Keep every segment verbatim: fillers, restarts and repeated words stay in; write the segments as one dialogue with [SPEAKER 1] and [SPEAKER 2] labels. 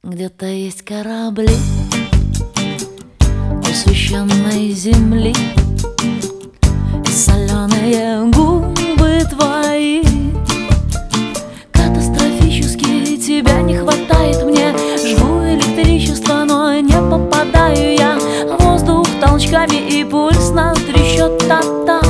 [SPEAKER 1] Где-то есть корабли у священной земли, и соленые губы твои. Катастрофически тебя не хватает мне. Жгу электричество, но не попадаю я. Воздух толчками и пульс на трещот та-та.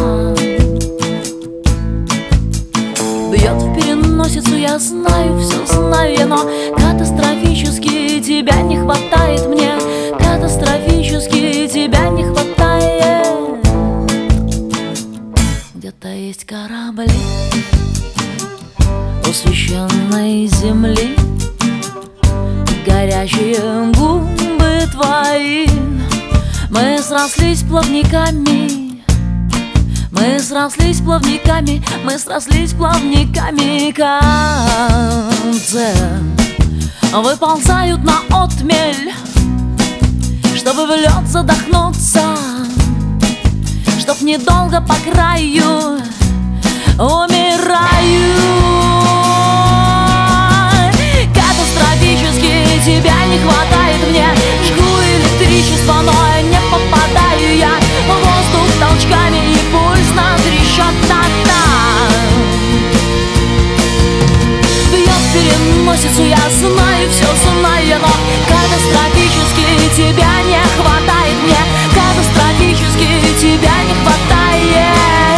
[SPEAKER 1] Бьет в переносицу, я знаю, все знаю я, но катастрофически тебя не хватает мне. Катастрофически тебя не хватает. Где-то есть корабли у священной земли, горячие губы твои. Мы срослись плавниками, мы срослись плавниками, мы срослись плавниками. Концы выползают на отмель, чтобы в лед задохнуться, чтоб недолго по краю умираю. Катастрофически тебя не хватает мне. Жгу электричество, но не попадаю я. Воздух толчками и пульс на трещот та-та. Бьет в переносицу, я знаю, все знаю я, но катастрофически тебя не хватает мне. Катастрофически тебя не хватает.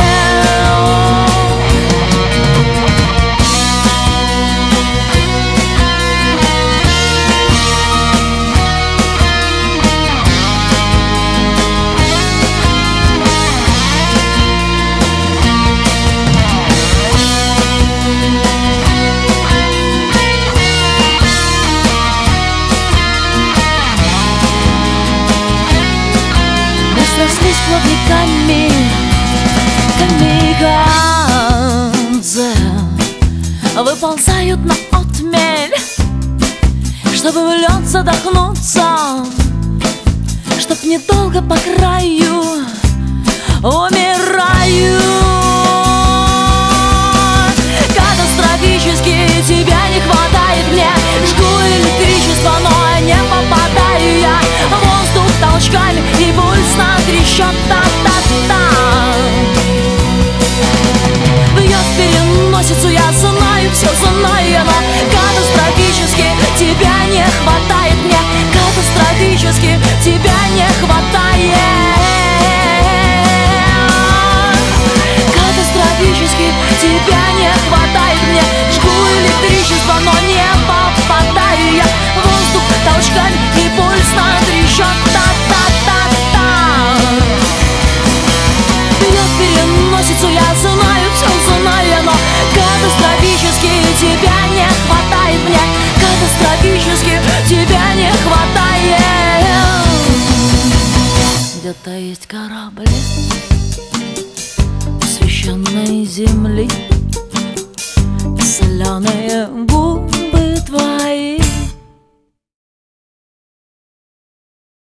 [SPEAKER 1] Срослись плавниками, камикадзе выползают на отмель, чтобы в лед задохнуться, чтоб недолго по краю умираю. Катастрофически тебя не хватает мне. Жгу электричество, но не попадаю я. Воздух толчками и пульс на трещот та-та-та. Бьет в переносицу, я знаю, все знаю я, но катастрофически тебя не хватает мне. Катастрофически тебя не хватает. Катастрофически тебя не хватает мне. Жгу электричество, но не попадаю я. Воздух толчками и пульс на трещот та-та-та-та. Бьет в переносицу, я знаю, все знаю я, но катастрофически тебя не хватает мне. Катастрофически тебя не хватает. Где-то есть корабли священной земли, соленые губы